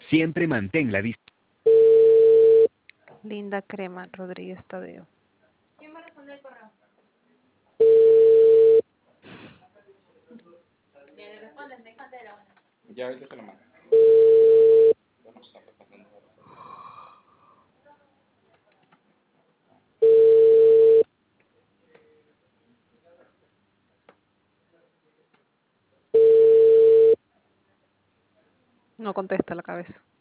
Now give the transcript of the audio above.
Siempre mantén la distancia. Linda Crema Rodríguez Tadeo. Ya ahorita se lo mando. No contesta la cabeza.